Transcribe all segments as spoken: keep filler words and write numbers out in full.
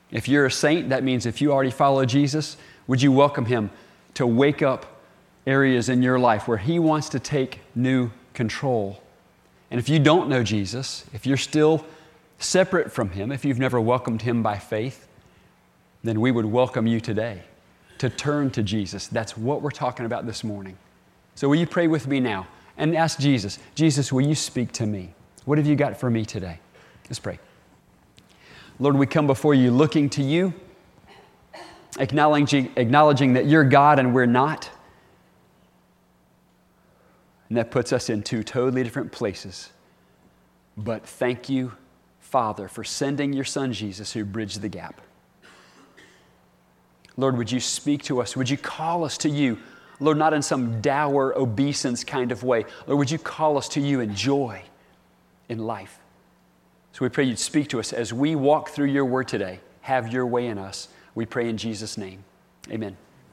If you're a saint, that means if you already follow Jesus, would you welcome Him to wake up areas in your life where He wants to take new control? And if you don't know Jesus, if you're still separate from Him, if you've never welcomed Him by faith, then we would welcome you today to turn to Jesus. That's what we're talking about this morning. So will you pray with me now and ask Jesus, Jesus, will you speak to me? What have you got for me today? Let's pray. Lord, we come before you looking to you, acknowledging, acknowledging that you're God and we're not. And that puts us in two totally different places. But thank you, Father, for sending your Son, Jesus, who bridged the gap. Lord, would you speak to us? Would you call us to you? Lord, not in some dour obeisance kind of way. Lord, would you call us to you in joy, in life? So we pray you'd speak to us as we walk through your word today. Have your way in us. We pray in Jesus' name. Amen.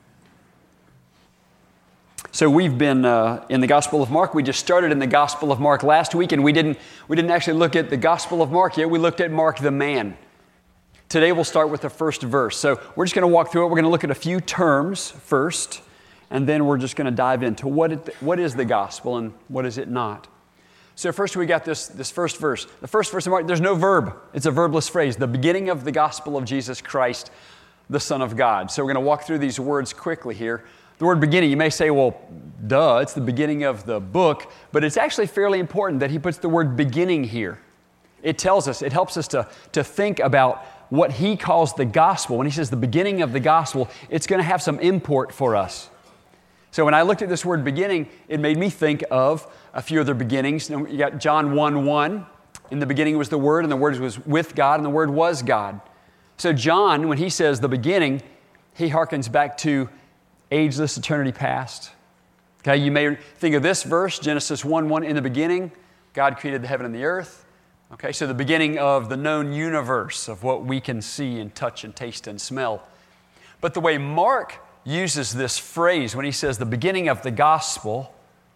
So we've been uh, in the Gospel of Mark. We just started in the Gospel of Mark last week, and we didn't, we didn't actually look at the Gospel of Mark yet. We looked at Mark the man. Today we'll start with the first verse. So we're just going to walk through it. We're going to look at a few terms first, and then we're just going to dive into what, it, what is the gospel and what is it not. So first we got this, this first verse. The first verse of Mark, there's no verb. It's a verbless phrase. The beginning of the gospel of Jesus Christ, the Son of God. So we're going to walk through these words quickly here. The word beginning, you may say, well, duh, it's the beginning of the book, but it's actually fairly important that he puts the word beginning here. It tells us, it helps us to, to think about what he calls the gospel. When he says the beginning of the gospel, it's going to have some import for us. So when I looked at this word beginning, it made me think of a few other beginnings. You got John one one. In the beginning was the Word, and the Word was with God, and the Word was God. So John, when he says the beginning, he harkens back to ageless eternity past. Okay, you may think of this verse, Genesis one one, in the beginning, God created the heaven and the earth. Okay, so the beginning of the known universe of what we can see and touch and taste and smell. But the way Mark uses this phrase when he says the beginning of the gospel,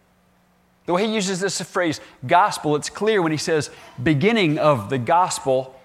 the way he uses this phrase gospel, it's clear when he says beginning of the gospel,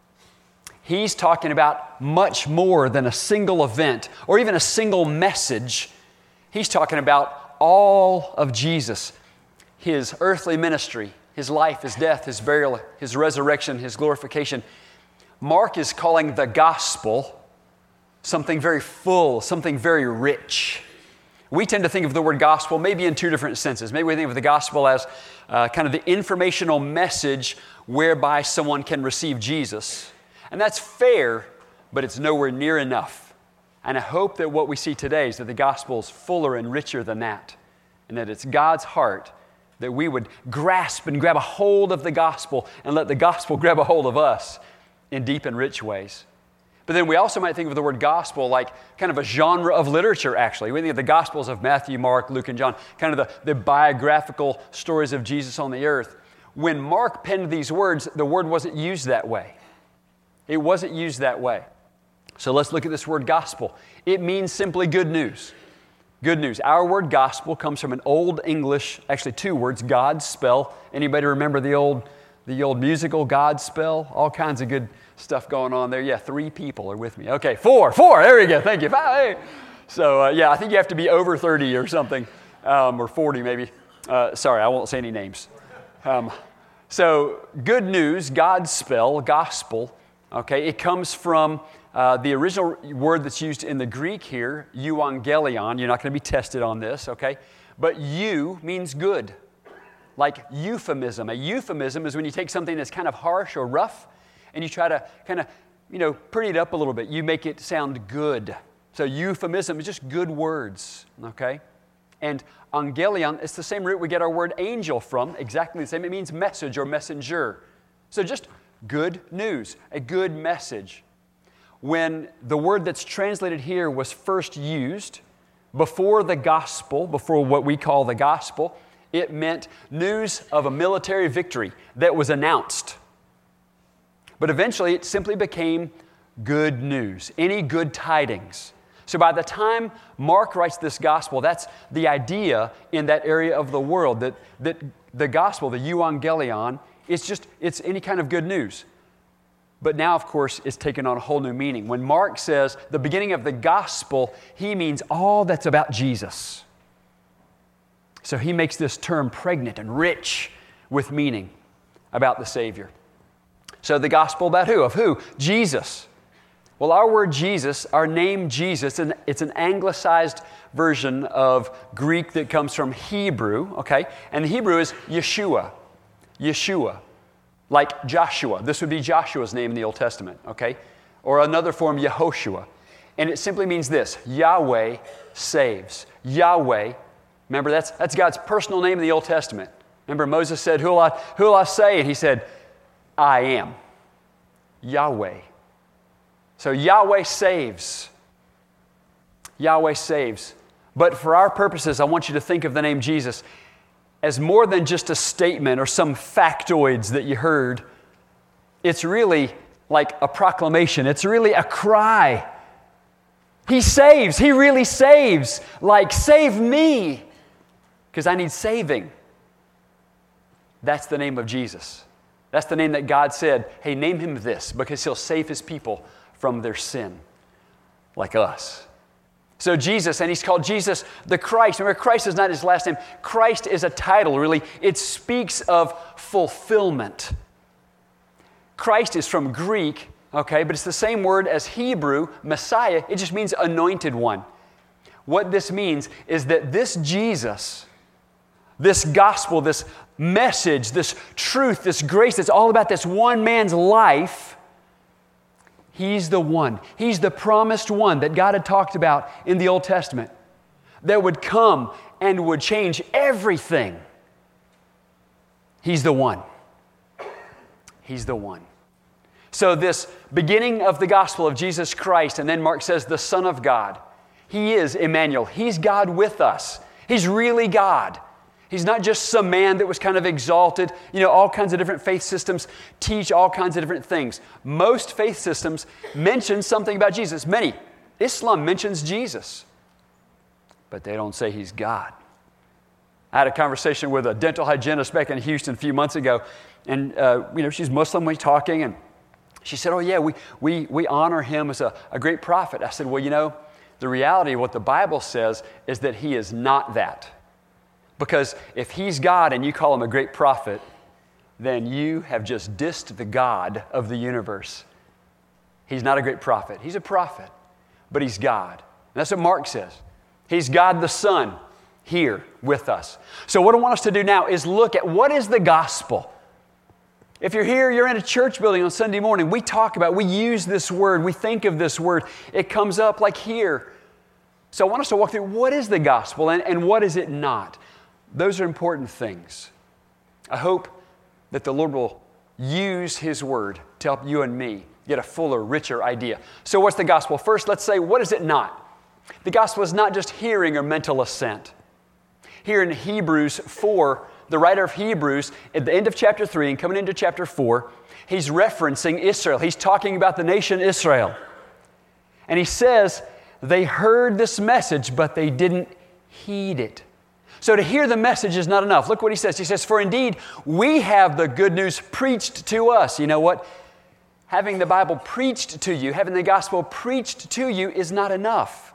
he's talking about much more than a single event or even a single message. He's talking about all of Jesus, His earthly ministry, His life, His death, His burial, His resurrection, His glorification. Mark is calling the gospel something very full, something very rich. We tend to think of the word gospel maybe in two different senses. Maybe we think of the gospel as uh, kind of the informational message whereby someone can receive Jesus. And that's fair, but it's nowhere near enough. And I hope that what we see today is that the gospel is fuller and richer than that, and that it's God's heart that we would grasp and grab a hold of the gospel and let the gospel grab a hold of us in deep and rich ways. But then we also might think of the word gospel like kind of a genre of literature, actually. We think of the Gospels of Matthew, Mark, Luke, and John, kind of the, the biographical stories of Jesus on the earth. When Mark penned these words, the word wasn't used that way. It wasn't used that way. So let's look at this word gospel. It means simply good news. Good news. Our word gospel comes from an old English, actually two words, Godspell. Anybody remember the old, the old musical Godspell? All kinds of good stuff going on there. Yeah, three people are with me. Okay, four, four. There we go. Thank you. Five. So uh, yeah, I think you have to be over thirty or something, um, or forty maybe. Uh, sorry, I won't say any names. Um, so good news, Godspell, gospel. Okay, it comes from uh, the original word that's used in the Greek here, euangelion. You're not going to be tested on this, okay? But eu means good, like euphemism. A euphemism is when you take something that's kind of harsh or rough and you try to kind of, you know, pretty it up a little bit. You make it sound good. So euphemism is just good words, okay? And angelion, it's the same root we get our word angel from, exactly the same. It means message or messenger. So just good news, a good message. When the word that's translated here was first used, before the gospel, before what we call the gospel, it meant news of a military victory that was announced. But eventually it simply became good news, any good tidings. So by the time Mark writes this gospel, that's the idea in that area of the world, that, that the gospel, the euangelion, it's just, it's any kind of good news. But now, of course, it's taken on a whole new meaning. When Mark says the beginning of the gospel, he means all that's about Jesus. So he makes this term pregnant and rich with meaning about the Savior. So the gospel about who? Of who? Jesus. Well, our word Jesus, our name Jesus, and it's an anglicized version of Greek that comes from Hebrew, okay? And the Hebrew is Yeshua. Yeshua. Like Joshua. This would be Joshua's name in the Old Testament, okay? Or another form, Yehoshua. And it simply means this: Yahweh saves. Yahweh, remember that's, that's God's personal name in the Old Testament. Remember Moses said, who will I, who will I say? And he said, I am. Yahweh. So Yahweh saves. Yahweh saves. But for our purposes, I want you to think of the name Jesus as more than just a statement or some factoids that you heard. It's really like a proclamation. It's really a cry. He saves. He really saves. Like, save me, because I need saving. That's the name of Jesus. That's the name that God said, hey, name him this, because he'll save his people from their sin, like us. So Jesus, and he's called Jesus the Christ. Remember, Christ is not his last name. Christ is a title, really. It speaks of fulfillment. Christ is from Greek, okay, but it's the same word as Hebrew, Messiah. It just means anointed one. What this means is that this Jesus, this gospel, this message, this truth, this grace that's all about this one man's life, he's the one. He's the promised one that God had talked about in the Old Testament that would come and would change everything. He's the one. He's the one. So this beginning of the gospel of Jesus Christ, and then Mark says the Son of God. He is Emmanuel. He's God with us. He's really God. He's not just some man that was kind of exalted. You know, all kinds of different faith systems teach all kinds of different things. Most faith systems mention something about Jesus. Many. Islam mentions Jesus, but they don't say he's God. I had a conversation with a dental hygienist back in Houston a few months ago, and uh, you know, she's Muslim. We're talking, and she said, "Oh yeah, we we we honor him as a, a great prophet." I said, "Well, you know, the reality of what the Bible says is that he is not that." Because if he's God and you call him a great prophet, then you have just dissed the God of the universe. He's not a great prophet. He's a prophet, but he's God. And that's what Mark says. He's God the Son here with us. So what I want us to do now is look at what is the gospel. If you're here, you're in a church building on Sunday morning, we talk about, we use this word, we think of this word. It comes up like here. So I want us to walk through what is the gospel and, and what is it not. Those are important things. I hope that the Lord will use his word to help you and me get a fuller, richer idea. So what's the gospel? First, let's say, what is it not? The gospel is not just hearing or mental assent. Here in Hebrews four, the writer of Hebrews, at the end of chapter three and coming into chapter four, he's referencing Israel. He's talking about the nation Israel. And he says, they heard this message, but they didn't heed it. So to hear the message is not enough. Look what he says. He says, for indeed, we have the good news preached to us. You know what? Having the Bible preached to you, having the gospel preached to you is not enough.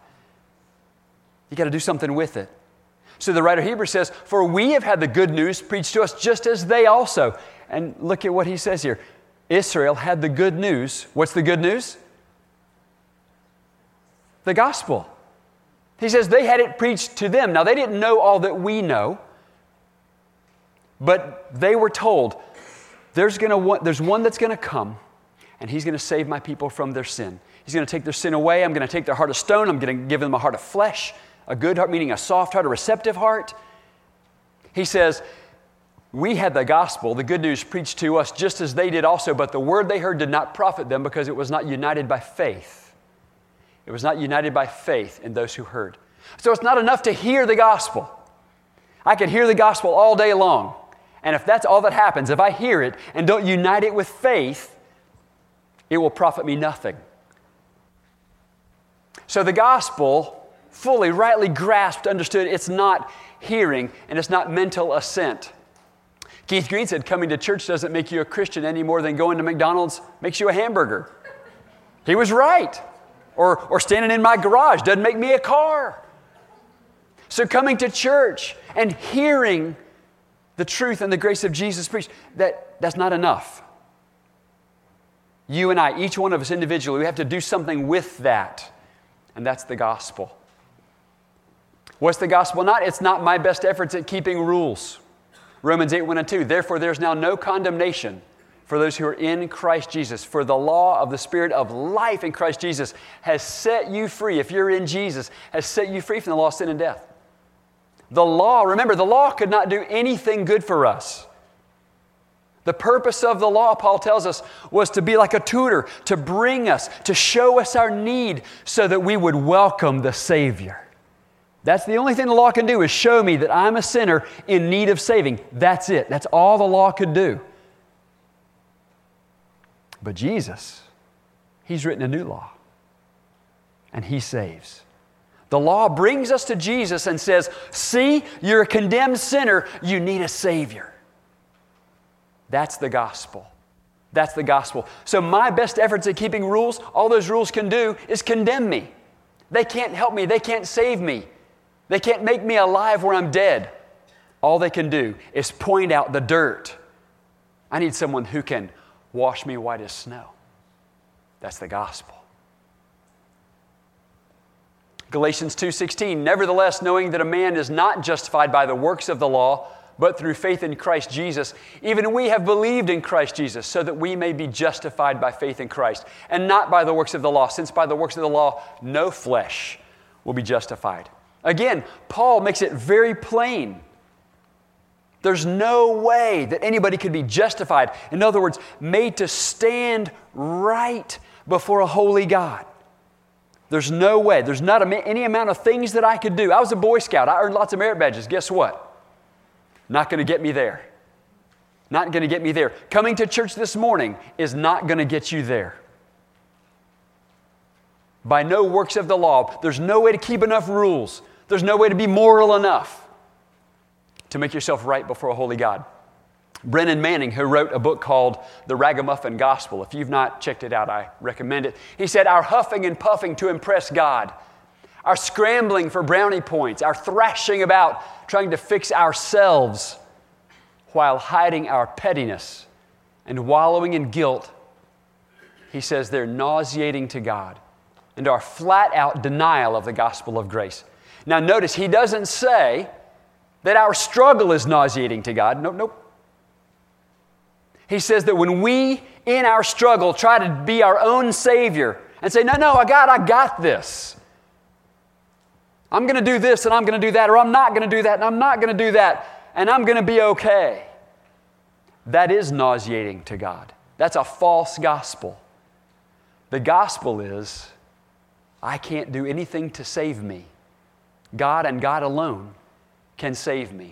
You got to do something with it. So the writer of Hebrews says, for we have had the good news preached to us just as they also. And look at what he says here. Israel had the good news. What's the good news? The gospel. He says they had it preached to them. Now, they didn't know all that we know, but they were told, there's, gonna, there's one that's going to come, and he's going to save my people from their sin. He's going to take their sin away. I'm going to take their heart of stone. I'm going to give them a heart of flesh, a good heart, meaning a soft heart, a receptive heart. He says, we had the gospel, the good news preached to us just as they did also, but the word they heard did not profit them because it was not united by faith. It was not united by faith in those who heard. So it's not enough to hear the gospel. I could hear the gospel all day long. And if that's all that happens, if I hear it and don't unite it with faith, it will profit me nothing. So the gospel, fully, rightly grasped, understood, it's not hearing and it's not mental assent. Keith Green said coming to church doesn't make you a Christian any more than going to McDonald's makes you a hamburger. He was right. Or, or standing in my garage doesn't make me a car. So coming to church and hearing the truth and the grace of Jesus preached, that, that's not enough. You and I, each one of us individually, we have to do something with that. And that's the gospel. What's the gospel not? It's not my best efforts at keeping rules. Romans eight, one and two, therefore there's now no condemnation for those who are in Christ Jesus. For the law of the Spirit of life in Christ Jesus has set you free, if you're in Jesus, has set you free from the law of sin and death. The law, remember, the law could not do anything good for us. The purpose of the law, Paul tells us, was to be like a tutor, to bring us, to show us our need so that we would welcome the Savior. That's the only thing the law can do, is show me that I'm a sinner in need of saving. That's it. That's all the law could do. But Jesus, He's written a new law, and He saves. The law brings us to Jesus and says, see, you're a condemned sinner, you need a Savior. That's the gospel. That's the gospel. So my best efforts at keeping rules, all those rules can do is condemn me. They can't help me. They can't save me. They can't make me alive where I'm dead. All they can do is point out the dirt. I need someone who can wash me white as snow. That's the gospel. Galatians two sixteen, nevertheless, knowing that a man is not justified by the works of the law, but through faith in Christ Jesus, even we have believed in Christ Jesus, so that we may be justified by faith in Christ, and not by the works of the law, since by the works of the law no flesh will be justified. Again, Paul makes it very plain. There's no way that anybody could be justified. In other words, made to stand right before a holy God. There's no way. There's not a, any amount of things that I could do. I was a Boy Scout. I earned lots of merit badges. Guess what? Not going to get me there. Not going to get me there. Coming to church this morning is not going to get you there. By no works of the law. There's no way to keep enough rules. There's no way to be moral enough to make yourself right before a holy God. Brennan Manning, who wrote a book called The Ragamuffin Gospel, if you've not checked it out, I recommend it. He said, our huffing and puffing to impress God, our scrambling for brownie points, our thrashing about trying to fix ourselves while hiding our pettiness and wallowing in guilt, he says they're nauseating to God and are flat-out denial of the gospel of grace. Now notice, he doesn't say that our struggle is nauseating to God. Nope, nope. He says that when we, in our struggle, try to be our own Savior and say, no, no, I got, I got this. I'm going to do this and I'm going to do that, or I'm not going to do that and I'm not going to do that, and I'm going to be okay. That is nauseating to God. That's a false gospel. The gospel is, I can't do anything to save me. God and God alone can save me.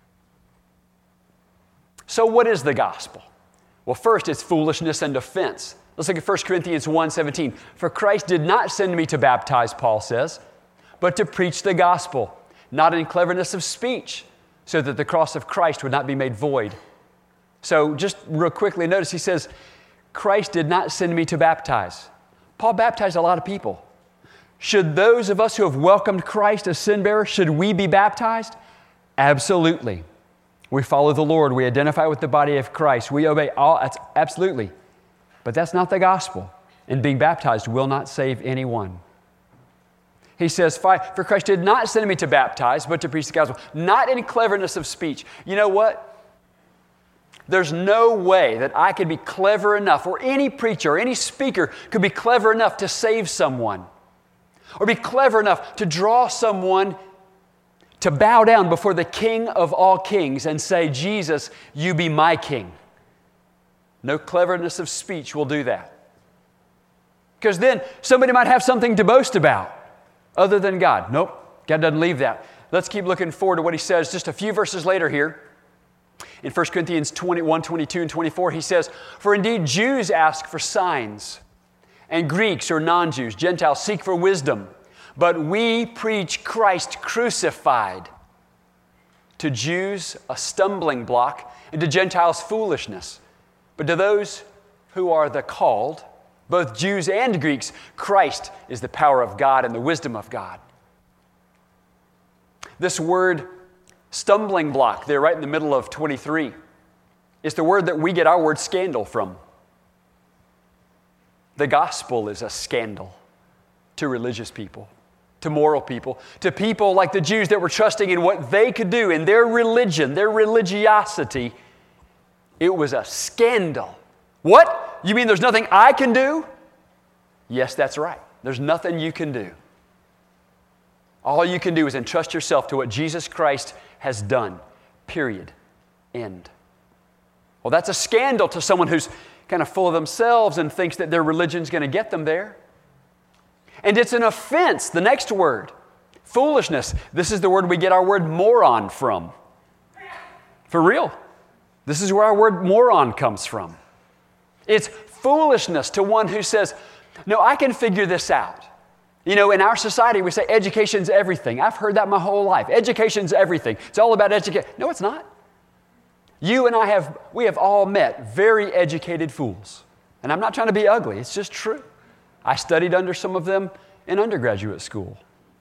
So what is the gospel? Well, first, it's foolishness and offense. Let's look at First Corinthians one seventeen. For Christ did not send me to baptize, Paul says, but to preach the gospel, not in cleverness of speech, so that the cross of Christ would not be made void. So just real quickly, notice he says, Christ did not send me to baptize. Paul baptized a lot of people. Should those of us who have welcomed Christ as sin bearers, should we be baptized? Absolutely. We follow the Lord. We identify with the body of Christ. We obey all. That's absolutely. But that's not the gospel. And being baptized will not save anyone. He says, for Christ did not send me to baptize, but to preach the gospel, not in cleverness of speech. You know what? There's no way that I could be clever enough, or any preacher or any speaker could be clever enough to save someone, or be clever enough to draw someone to bow down before the King of all kings and say, Jesus, you be my king. No cleverness of speech will do that. Because then somebody might have something to boast about other than God. Nope, God doesn't leave that. Let's keep looking forward to what he says just a few verses later here. In First Corinthians twenty-one, twenty-two, and twenty-four, he says, for indeed Jews ask for signs, and Greeks or non-Jews, Gentiles, seek for wisdom. But we preach Christ crucified, To Jews, a stumbling block, and to Gentiles, foolishness. But to those who are the called, both Jews and Greeks, Christ is the power of God and the wisdom of God. This word, stumbling block, there right in the middle of twenty-three, is the word that we get our word scandal from. The gospel is a scandal to religious people, to moral people, to people like the Jews that were trusting in what they could do, in their religion, their religiosity. It was a scandal. What? You mean there's nothing I can do? Yes, that's right. There's nothing you can do. All you can do is entrust yourself to what Jesus Christ has done. Period. End. Well, that's a scandal to someone who's kind of full of themselves and thinks that their religion's going to get them there. And it's an offense, the next word, foolishness. This is the word we get our word moron from. For real. This is where our word moron comes from. It's foolishness to one who says, no, I can figure this out. You know, in our society, we say education's everything. I've heard that my whole life. Education's everything. It's all about education. No, it's not. You and I have, we have all met very educated fools. And I'm not trying to be ugly. It's just true. I studied under some of them in undergraduate school.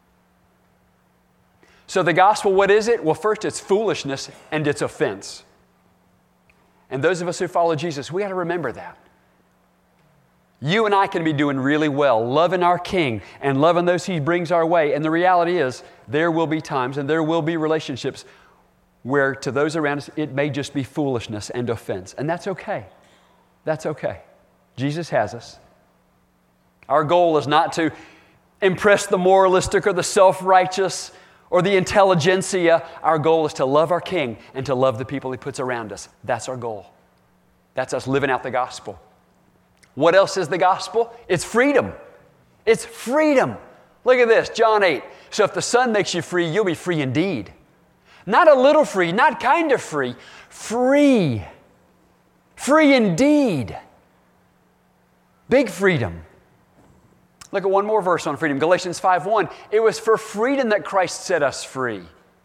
So the gospel, what is it? Well, first, it's foolishness and it's offense. And those of us who follow Jesus, we got to remember that. You and I can be doing really well, loving our King and loving those He brings our way. And the reality is, there will be times and there will be relationships where to those around us, it may just be foolishness and offense. And that's okay. That's okay. Jesus has us. Our goal is not to impress the moralistic or the self-righteous or the intelligentsia. Our goal is to love our King and to love the people He puts around us. That's our goal. That's us living out the gospel. What else is the gospel? It's freedom. It's freedom. Look at this, John eight. So if the Son makes you free, you'll be free indeed. Not a little free, not kind of free. Free. Free indeed. Big freedom. Look at one more verse on freedom. Galatians five one. It was for freedom that Christ set us free.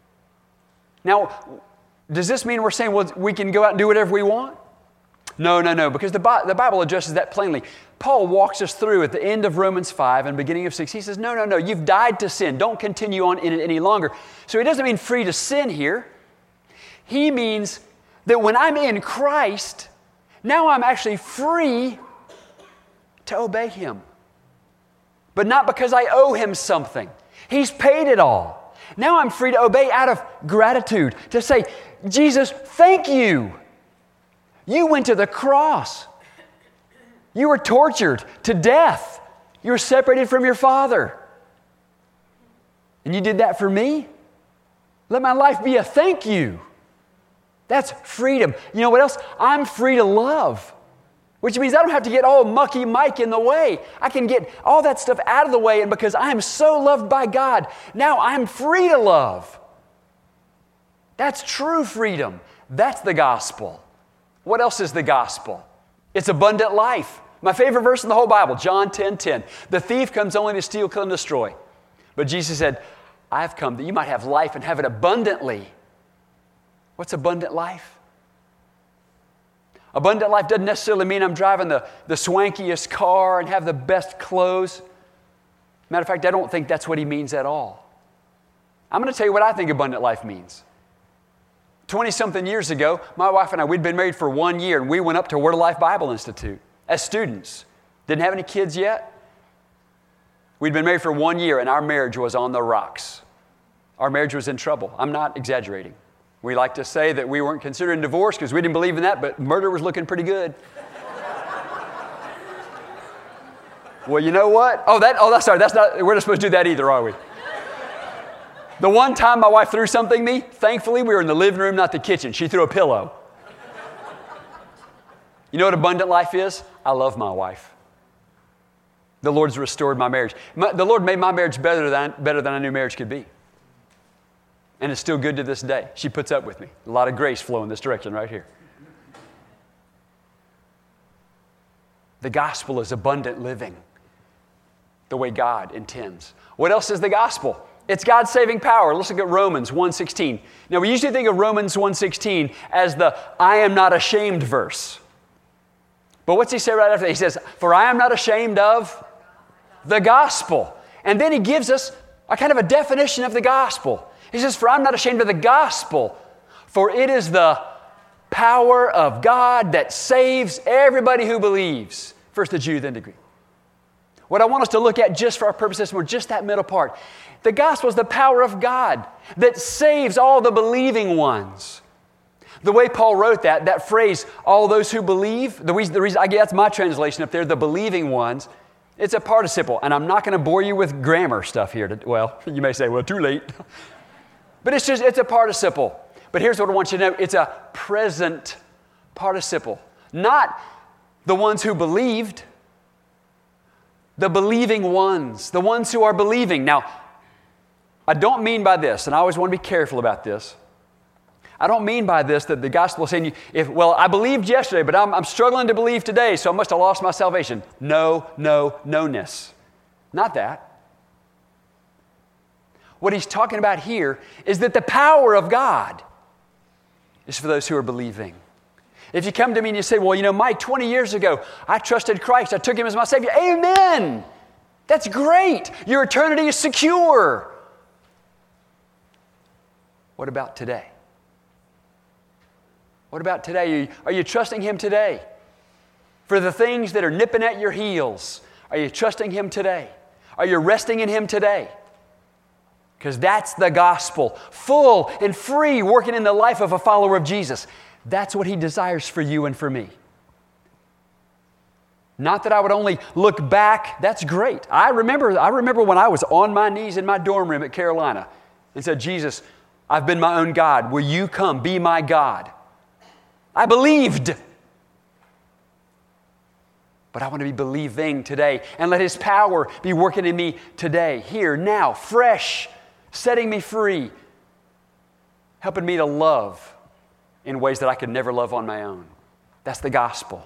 Now, does this mean we're saying, well, we can go out and do whatever we want? No, no, no, because the, Bi- the Bible addresses that plainly. Paul walks us through at the end of Romans five and beginning of six. He says, no, no, no, you've died to sin. Don't continue on in it any longer. So he doesn't mean free to sin here. He means that when I'm in Christ, now I'm actually free to obey Him. But not because I owe Him something. He's paid it all. Now I'm free to obey out of gratitude, to say, Jesus, thank you. You went to the cross. You were tortured to death. You were separated from your Father. And you did that for me? Let my life be a thank you. That's freedom. You know what else? I'm free to love. Which means I don't have to get all mucky Mike in the way. I can get all that stuff out of the way, and because I am so loved by God, now I'm free to love. That's true freedom. That's the gospel. What else is the gospel? It's abundant life. My favorite verse in the whole Bible, John ten ten. The thief comes only to steal, kill, and destroy. But Jesus said, I've come that you might have life and have it abundantly. What's abundant life? Abundant life doesn't necessarily mean I'm driving the, the swankiest car and have the best clothes. Matter of fact, I don't think that's what he means at all. I'm going to tell you what I think abundant life means. twenty-something years ago, my wife and I, we'd been married for one year, and we went up to Word of Life Bible Institute as students. Didn't have any kids yet. We'd been married for one year, and our marriage was on the rocks. Our marriage was in trouble. I'm not exaggerating. We like to say that we weren't considering divorce because we didn't believe in that, but murder was looking pretty good. Well, you know what? Oh, that. Oh, that's sorry. That's not. We're not supposed to do that either, are we? The one time my wife threw something at me, thankfully we were in the living room, not the kitchen. She threw a pillow. You know what abundant life is? I love my wife. The Lord's restored my marriage. My, the Lord made my marriage better than, better than I knew marriage could be. And it's still good to this day. She puts up with me. A lot of grace flow in this direction right here. The gospel is abundant living, the way God intends. What else is the gospel? It's God's saving power. Let's look at Romans one sixteen. Now, we usually think of Romans one sixteen as the I am not ashamed verse. But what's he say right after that? He says, for I am not ashamed of the gospel. And then he gives us a kind of a definition of the gospel. He says, for I'm not ashamed of the gospel, for it is the power of God that saves everybody who believes. First the Jew, then the Greek. What I want us to look at just for our purposes, more just that middle part. The gospel is the power of God that saves all the believing ones. The way Paul wrote that, that phrase, all those who believe, the reason, the reason I guess that's my translation up there, the believing ones, it's a participle. And I'm not going to bore you with grammar stuff here. To, well, you may say, well, too late. But it's just, it's a participle. But here's what I want you to know. It's a present participle. Not the ones who believed, the believing ones, the ones who are believing. Now, I don't mean by this, and I always want to be careful about this. I don't mean by this that the gospel is saying, if, well, I believed yesterday, but I'm, I'm struggling to believe today, so I must have lost my salvation. No, no, no-ness. Not that. What he's talking about here is that the power of God is for those who are believing. If you come to me and you say, well, you know, Mike, twenty years ago, I trusted Christ. I took Him as my Savior. Amen. That's great. Your eternity is secure. What about today? What about today? Are you, are you trusting Him today? For the things that are nipping at your heels, are you trusting Him today? Are you resting in Him today? Because that's the gospel, full and free, working in the life of a follower of Jesus. That's what He desires for you and for me. Not that I would only look back. That's great. I remember, I remember when I was on my knees in my dorm room at Carolina and said, Jesus, I've been my own God. Will you come be my God? I believed. But I want to be believing today and let His power be working in me today, here, now, fresh, setting me free, helping me to love in ways that I could never love on my own. That's the gospel.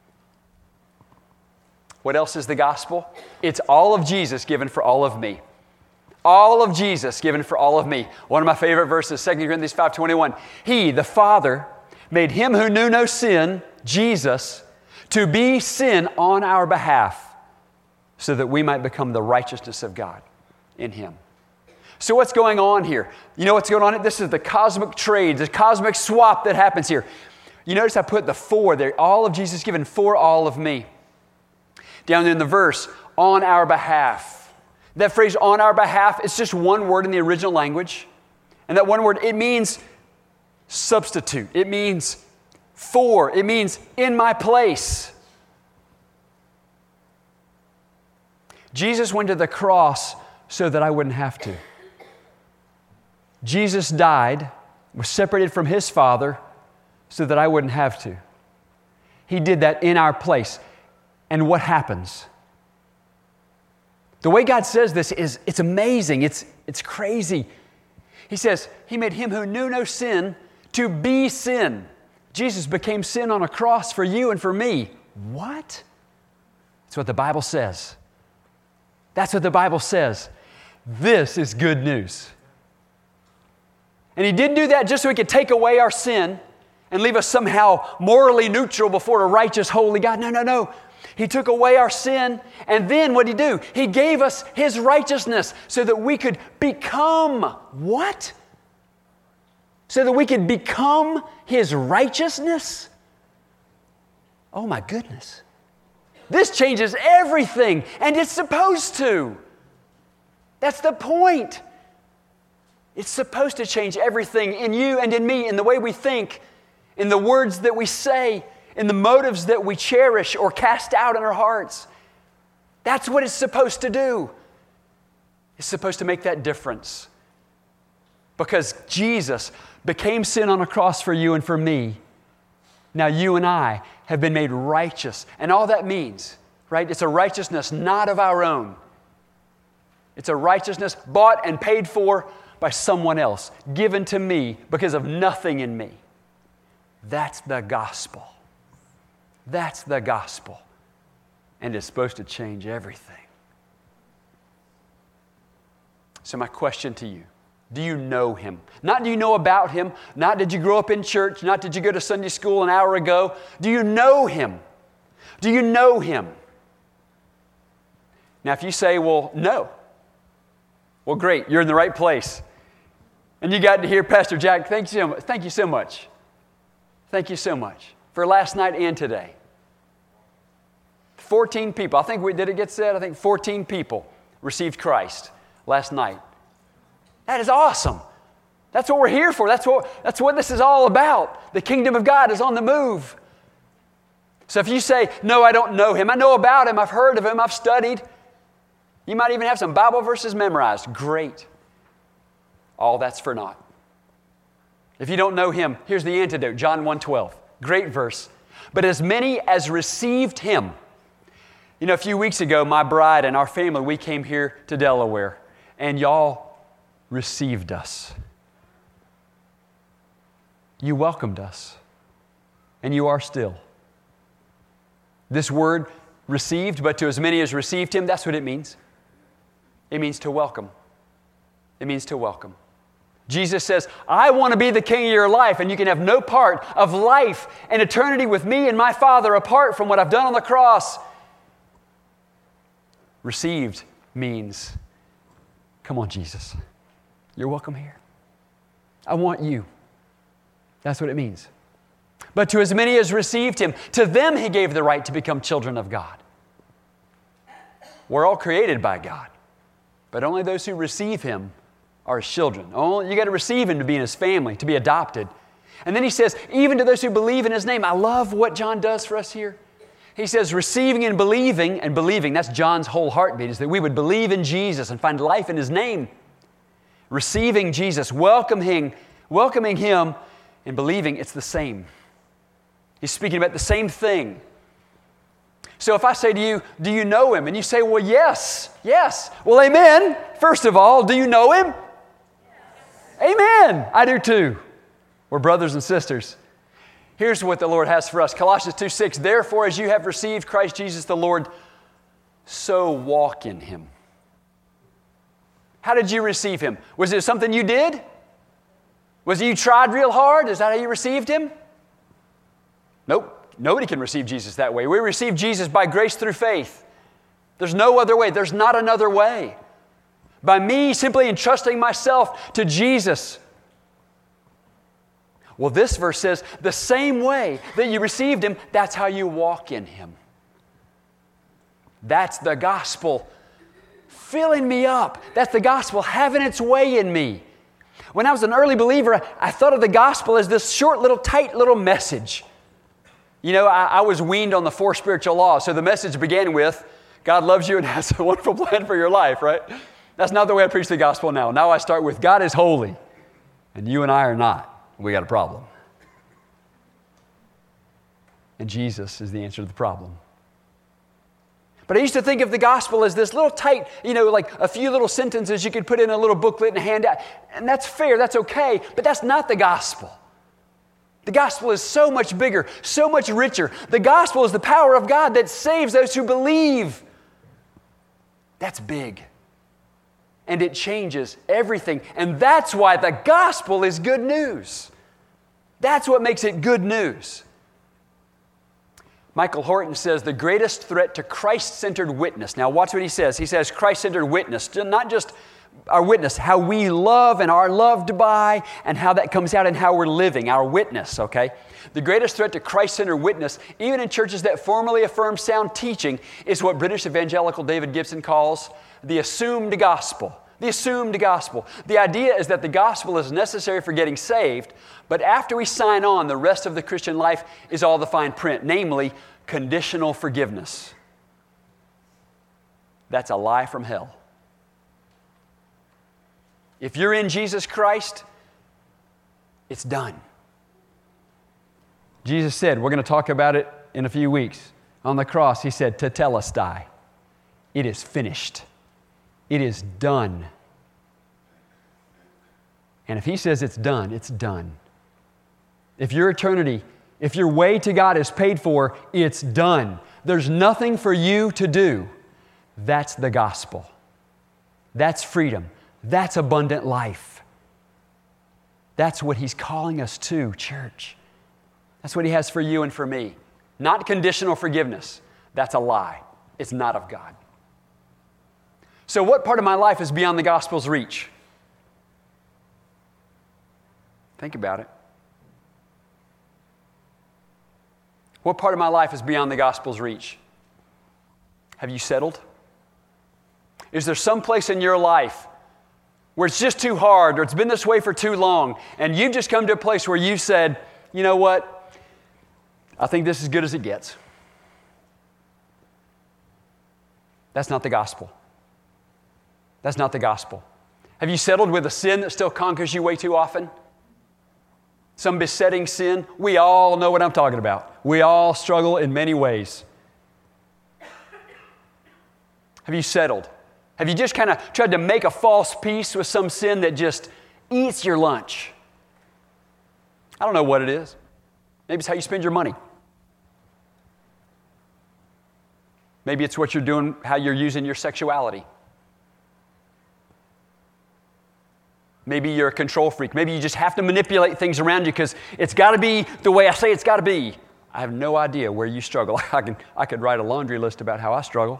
What else is the gospel? It's all of Jesus given for all of me. All of Jesus given for all of me. One of my favorite verses, Second Corinthians five twenty-one. He, the Father, made Him who knew no sin, Jesus, to be sin on our behalf, so that we might become the righteousness of God in Him. So what's going on here? You know what's going on? This is the cosmic trade, the cosmic swap that happens here. You notice I put the for there. All of Jesus given for all of me. Down there in the verse, on our behalf. That phrase, on our behalf, it's just one word in the original language. And that one word, it means substitute. It means for. It means in my place. Jesus went to the cross so that I wouldn't have to. Jesus died, was separated from His Father so that I wouldn't have to. He did that in our place. And what happens? The way God says this is, it's amazing. It's, it's crazy. He says, He made Him who knew no sin to be sin. Jesus became sin on a cross for you and for me. What? That's what the Bible says. That's what the Bible says. This is good news. And He didn't do that just so He could take away our sin and leave us somehow morally neutral before a righteous, holy God. No, no, no. He took away our sin, and then what did He do? He gave us His righteousness so that we could become what? So that we could become His righteousness? Oh my goodness. This changes everything, and it's supposed to. That's the point. It's supposed to change everything in you and in me, in the way we think, in the words that we say, in the motives that we cherish or cast out in our hearts. That's what it's supposed to do. It's supposed to make that difference. Because Jesus became sin on a cross for you and for me. Now you and I have been made righteous. And all that means, right? It's a righteousness not of our own. It's a righteousness bought and paid for by someone else, given to me because of nothing in me. That's the gospel. That's the gospel. And it's supposed to change everything. So my question to you, do you know Him? Not do you know about Him, not did you grow up in church, not did you go to Sunday school an hour ago. Do you know Him? Do you know Him? Now if you say, well, no. Well, great, you're in the right place. And you got to hear Pastor Jack, thank you so much. Thank you so much. Thank you so much for last night and today. fourteen people, I think we did it get said? I think fourteen people received Christ last night. That is awesome. That's what we're here for. That's what, that's what this is all about. The kingdom of God is on the move. So if you say, no, I don't know Him. I know about Him. I've heard of Him. I've studied. You might even have some Bible verses memorized. Great. All that's for naught. If you don't know Him, here's the antidote, John one twelve. Great verse. But as many as received Him. You know, a few weeks ago, my bride and our family, we came here to Delaware. And y'all received us. You welcomed us. And you are still. This word, received, but to as many as received Him, that's what it means. It means to welcome. It means to welcome. Jesus says, I want to be the king of your life, and you can have no part of life and eternity with me and my Father apart from what I've done on the cross. Received means, come on, Jesus. You're welcome here. I want you. That's what it means. But to as many as received Him, to them He gave the right to become children of God. We're all created by God, but only those who receive Him are His children. Only, you got to receive Him to be in His family, to be adopted. And then He says, even to those who believe in His name. I love what John does for us here. He says, receiving and believing, and believing, that's John's whole heartbeat, is that we would believe in Jesus and find life in His name. Receiving Jesus, welcoming, welcoming Him, and believing, it's the same. He's speaking about the same thing. So if I say to you, do you know Him? And you say, well, yes, yes. Well, amen. First of all, do you know Him? Yes. Amen. I do too. We're brothers and sisters. Here's what the Lord has for us. Colossians two six, therefore, as you have received Christ Jesus the Lord, so walk in Him. How did you receive Him? Was it something you did? Was it you tried real hard? Is that how you received Him? Nope. Nobody can receive Jesus that way. We receive Jesus by grace through faith. There's no other way. There's not another way. By me simply entrusting myself to Jesus. Well, this verse says, the same way that you received Him, that's how you walk in Him. That's the gospel filling me up. That's the gospel having its way in me. When I was an early believer, I thought of the gospel as this short, little, tight little message. You know, I, I was weaned on the four spiritual laws, so the message began with, God loves you and has a wonderful plan for your life, right? That's not the way I preach the gospel now. Now I start with, God is holy, and you and I are not. We got a problem. And Jesus is the answer to the problem. But I used to think of the gospel as this little tight, you know, like a few little sentences you could put in a little booklet and hand out. And that's fair, that's okay, but that's not the gospel. The gospel is so much bigger, so much richer. The gospel is the power of God that saves those who believe. That's big. And it changes everything. And that's why the gospel is good news. That's what makes it good news. Michael Horton says the greatest threat to Christ-centered witness. Now watch what he says. He says Christ-centered witness, not just our witness, how we love and are loved by, and how that comes out in how we're living, our witness, okay? The greatest threat to Christ-centered witness, even in churches that formally affirm sound teaching, is what British evangelical David Gibson calls the assumed gospel. The assumed gospel. The idea is that the gospel is necessary for getting saved, but after we sign on, the rest of the Christian life is all the fine print, namely conditional forgiveness. That's a lie from hell. If you're in Jesus Christ, it's done. Jesus said, we're going to talk about it in a few weeks. On the cross, He said, tetelestai. It is finished. It is done. And if He says it's done, it's done. If your eternity, if your way to God is paid for, it's done. There's nothing for you to do. That's the gospel. That's freedom. That's abundant life. That's what He's calling us to, church. That's what He has for you and for me. Not conditional forgiveness. That's a lie. It's not of God. So what part of my life is beyond the gospel's reach? Think about it. What part of my life is beyond the gospel's reach? Have you settled? Is there some place in your life where it's just too hard or it's been this way for too long and you've just come to a place where you've said, you know what, I think this is as good as it gets? That's not the gospel. That's not the gospel. Have you settled with a sin that still conquers you way too often? Some besetting sin? We all know what I'm talking about. We all struggle in many ways. Have you settled? Have you just kind of tried to make a false peace with some sin that just eats your lunch? I don't know what it is. Maybe it's how you spend your money. Maybe it's what you're doing, how you're using your sexuality. Maybe you're a control freak. Maybe you just have to manipulate things around you because it's got to be the way I say it's got to be. I have no idea where you struggle. I can, I could write a laundry list about how I struggle.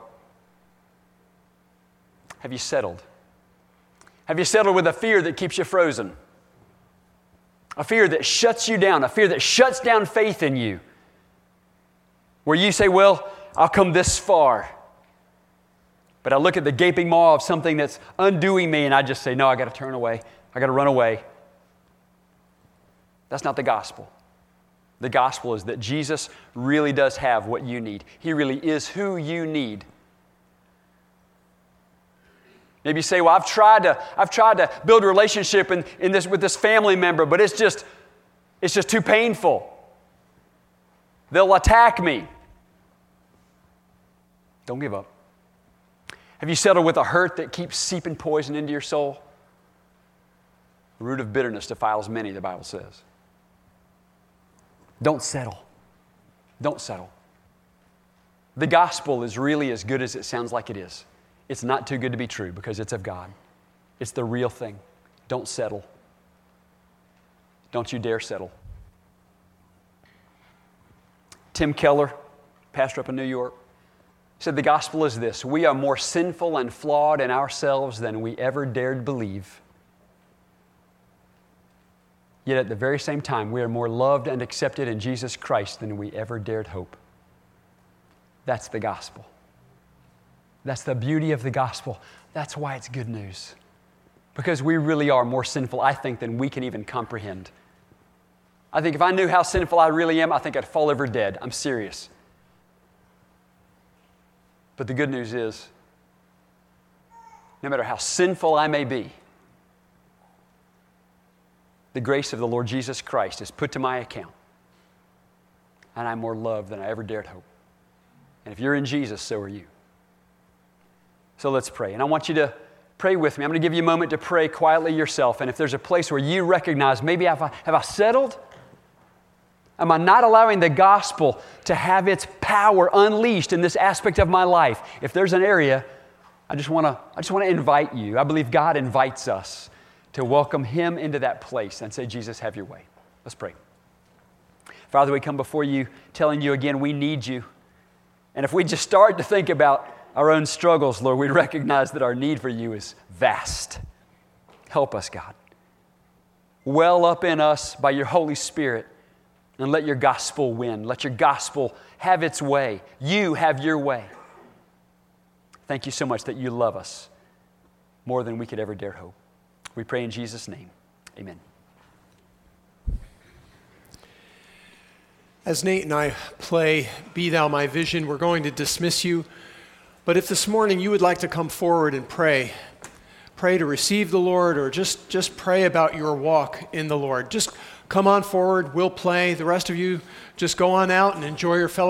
Have you settled? Have you settled with a fear that keeps you frozen? A fear that shuts you down, a fear that shuts down faith in you. Where you say, well, I'll come this far. But I look at the gaping maw of something that's undoing me and I just say, no, I got to turn away. I got to run away. That's not the gospel. The gospel is that Jesus really does have what you need. He really is who you need. Maybe you say, well, I've tried to, I've tried to build a relationship in, in this, with this family member, but it's just, it's just too painful. They'll attack me. Don't give up. Have you settled with a hurt that keeps seeping poison into your soul? The root of bitterness defiles many, the Bible says. Don't settle. Don't settle. The gospel is really as good as it sounds like it is. It's not too good to be true because it's of God. It's the real thing. Don't settle. Don't you dare settle. Tim Keller, pastor up in New York, said the gospel is this: we are more sinful and flawed in ourselves than we ever dared believe. Yet at the very same time, we are more loved and accepted in Jesus Christ than we ever dared hope. That's the gospel. That's the beauty of the gospel. That's why it's good news. Because we really are more sinful, I think, than we can even comprehend. I think if I knew how sinful I really am, I think I'd fall over dead. I'm serious. But the good news is, no matter how sinful I may be, the grace of the Lord Jesus Christ is put to my account. And I'm more loved than I ever dared hope. And if you're in Jesus, so are you. So let's pray. And I want you to pray with me. I'm going to give you a moment to pray quietly yourself. And if there's a place where you recognize, maybe have I, have I settled? Am I not allowing the gospel to have its power unleashed in this aspect of my life? If there's an area, I just want to I just want to invite you. I believe God invites us to welcome Him into that place and say, Jesus, have your way. Let's pray. Father, we come before you telling you again, we need you. And if we just start to think about our own struggles, Lord, we recognize that our need for you is vast. Help us, God. Well up in us by your Holy Spirit, and let your gospel win. Let your gospel have its way. You have your way. Thank you so much that you love us more than we could ever dare hope. We pray in Jesus' name. Amen. As Nate and I play Be Thou My Vision, we're going to dismiss you. But if this morning you would like to come forward and pray, pray to receive the Lord, or just, just pray about your walk in the Lord, just come on forward. We'll play. The rest of you just go on out and enjoy your fellowship.